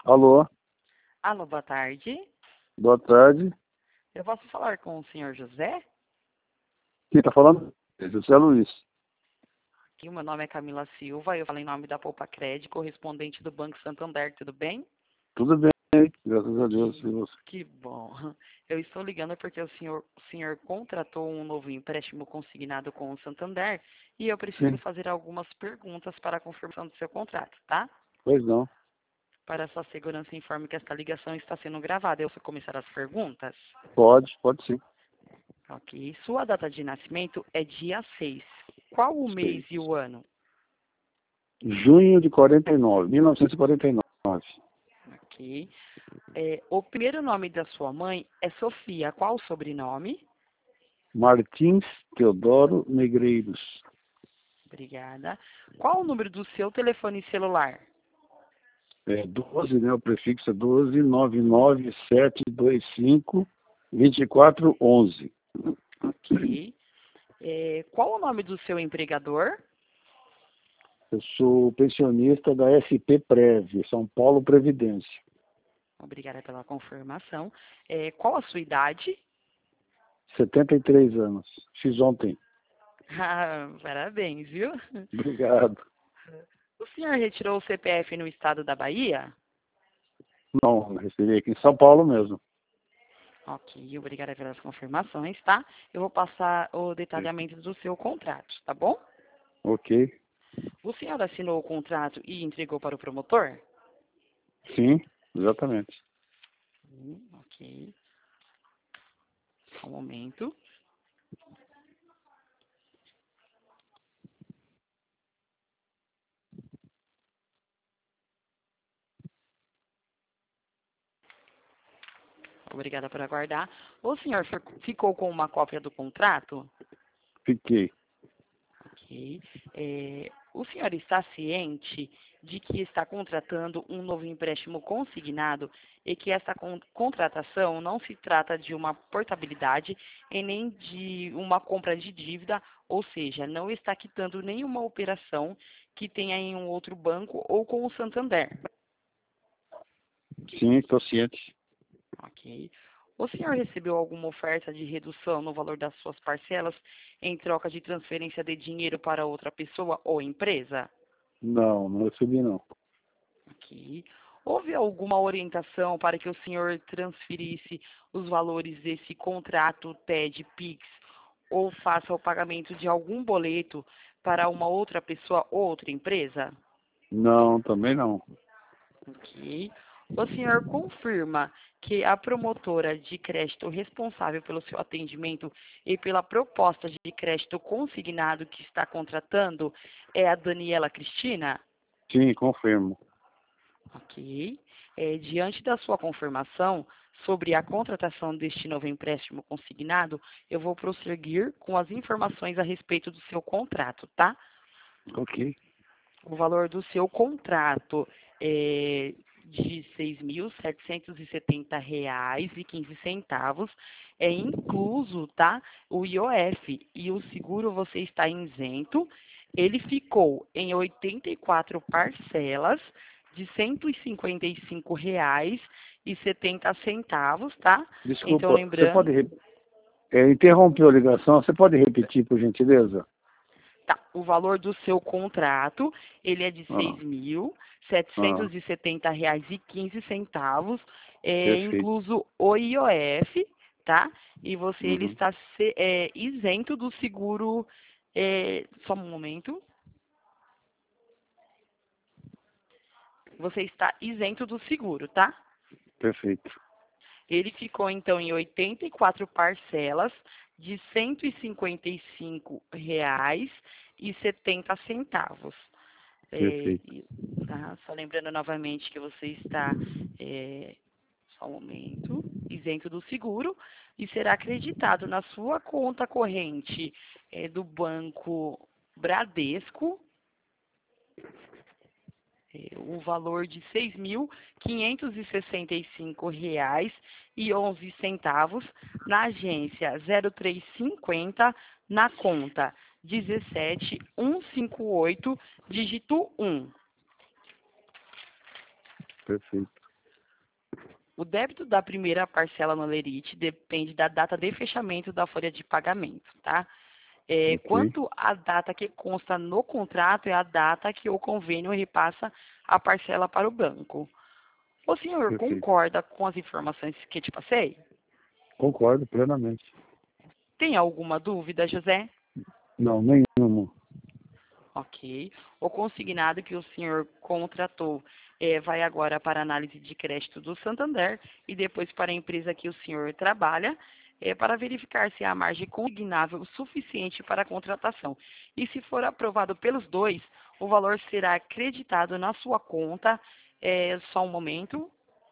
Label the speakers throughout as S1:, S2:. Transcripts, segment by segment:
S1: Alô,
S2: Alô, boa tarde.
S1: boa tarde.
S2: Eu posso falar com o senhor José?
S1: Quem está falando? É José Luiz.
S2: Aqui, o meu nome é Camila Silva, eu falo em nome da Poupa Crédito, correspondente do Banco Santander, tudo bem?
S1: Tudo bem, graças a Deus. E você?
S2: Que bom. Eu estou ligando porque o senhor contratou um novo empréstimo consignado com o Santander e eu preciso
S1: Sim,
S2: fazer algumas perguntas para a confirmação do seu contrato, tá?
S1: pois não.
S2: Para sua segurança, informe que esta ligação está sendo gravada. Eu vou começar as perguntas?
S1: Pode sim.
S2: Ok. Sua data de nascimento é dia 6. Qual o mês
S1: Sei.
S2: e o ano?
S1: Junho de 49, 1949.
S2: Ok. O primeiro nome da sua mãe é Sofia. Qual o sobrenome?
S1: Martins Teodoro Negreiros.
S2: Obrigada. Qual o número do seu telefone celular?
S1: É 12, né? O prefixo é 12 99725 2411.
S2: Ok. Qual o nome do seu empregador?
S1: Eu sou pensionista da SP Prev, São Paulo Previdência.
S2: Obrigada pela confirmação. Qual a sua idade?
S1: 73 anos. Fiz ontem.
S2: Ah, parabéns, viu?
S1: Obrigado.
S2: O senhor retirou o CPF no estado da Bahia?
S1: Não, recebi aqui em São Paulo mesmo.
S2: Ok, obrigada pelas confirmações, tá? Eu vou passar o detalhamento do seu contrato, tá bom?
S1: Ok.
S2: O senhor assinou o contrato e entregou para o promotor?
S1: Sim, exatamente.
S2: Ok. Só um momento. Obrigada por aguardar. O senhor ficou com uma cópia do contrato?
S1: Fiquei.
S2: Ok. O senhor está ciente de que está contratando um novo empréstimo consignado e que essa contratação não se trata de uma portabilidade e nem de uma compra de dívida, ou seja, não está quitando nenhuma operação que tenha em um outro banco ou com o Santander.
S1: Sim, estou ciente.
S2: Ok. O senhor recebeu alguma oferta de redução no valor das suas parcelas em troca de transferência de dinheiro para outra pessoa ou empresa?
S1: Não, não recebi não.
S2: Ok. Houve alguma orientação para que o senhor transferisse os valores desse contrato TED Pix ou faça o pagamento de algum boleto para uma outra pessoa ou outra empresa?
S1: Não, também não.
S2: Ok. O senhor confirma que a promotora de crédito responsável pelo seu atendimento e pela proposta de crédito consignado que está contratando é a Daniela Cristina?
S1: Sim, confirmo.
S2: Ok. Diante da sua confirmação sobre a contratação deste novo empréstimo consignado, eu vou prosseguir com as informações a respeito do seu contrato, tá?
S1: Ok.
S2: O valor do seu contrato é de R$ 6.770,15. É incluso, tá? O IOF e o seguro você está isento. Ele ficou em 84 parcelas de R$ 155,70, tá? Então,
S1: Desculpa, você
S2: lembrando,
S1: pode interrompeu a ligação, você pode repetir, por gentileza?
S2: tá, o valor do seu contrato, ele é de
S1: Ah,
S2: R$ mil
S1: ah,
S2: setecentos e setenta reais e 15 centavos,
S1: perfeito.
S2: incluso o IOF, tá? E ele
S1: Uhum.
S2: está isento do seguro, só um momento, você está isento do seguro, tá?
S1: Perfeito.
S2: Ele ficou, então, em 84 parcelas de R$ 155,70.
S1: Perfeito.
S2: Tá? Só lembrando novamente que você está, só um momento, isento do seguro e será acreditado na sua conta corrente do Banco Bradesco o valor de R$ 6.565,11 na agência 0350 na conta 17158, dígito 1.
S1: Perfeito.
S2: O débito da primeira parcela no Lerite depende da data de fechamento da folha de pagamento, tá?
S1: Ok,
S2: Quanto à data que consta no contrato, é a data que o convênio repassa a parcela para o banco. O senhor
S1: perfeito.
S2: concorda com as informações que te passei?
S1: Concordo plenamente.
S2: Tem alguma dúvida, José?
S1: Não, nenhuma.
S2: Ok. O consignado que o senhor contratou vai agora para a análise de crédito do Santander e depois para a empresa que o senhor trabalha, para verificar se há margem consignável suficiente para a contratação. E se for aprovado pelos dois, o valor será acreditado na sua conta. Só um momento.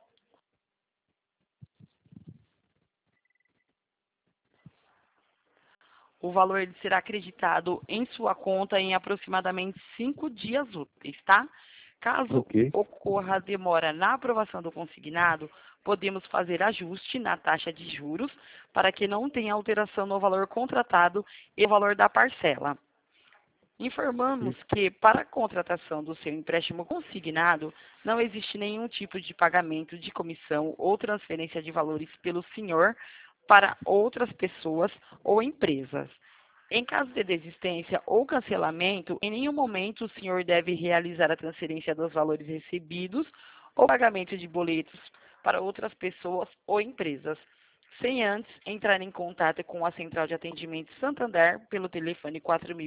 S2: O valor ele será acreditado em sua conta em aproximadamente 5 dias úteis, tá? Caso
S1: Ok,
S2: ocorra demora na aprovação do consignado, podemos fazer ajuste na taxa de juros para que não tenha alteração no valor contratado e no valor da parcela. Informamos
S1: per-
S2: que, para a contratação do seu empréstimo consignado, não existe nenhum tipo de pagamento de comissão ou transferência de valores pelo senhor para outras pessoas ou empresas. Em caso de desistência ou cancelamento, em nenhum momento o senhor deve realizar a transferência dos valores recebidos ou pagamento de boletos para outras pessoas ou empresas, sem antes entrar em contato com a Central de Atendimento Santander pelo telefone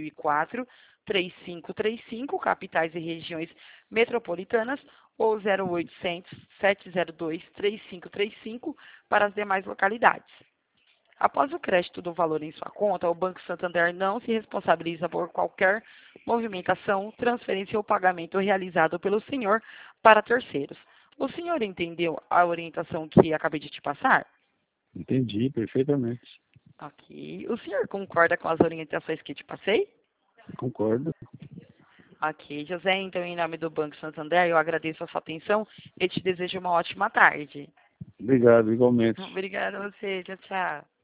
S2: 4004-3535, capitais e regiões metropolitanas, ou 0800 702 3535 para as demais localidades. Após o crédito do valor em sua conta, o Banco Santander não se responsabiliza por qualquer movimentação, transferência ou pagamento realizado pelo senhor para terceiros. O senhor entendeu a orientação que acabei de te passar?
S1: Entendi perfeitamente.
S2: Ok. O senhor concorda com as orientações que te passei?
S1: Concordo.
S2: Ok, José, então, em nome do Banco Santander, eu agradeço a sua atenção e te desejo uma ótima tarde.
S1: Obrigado, igualmente.
S2: Obrigada a você. Tchau, tchau.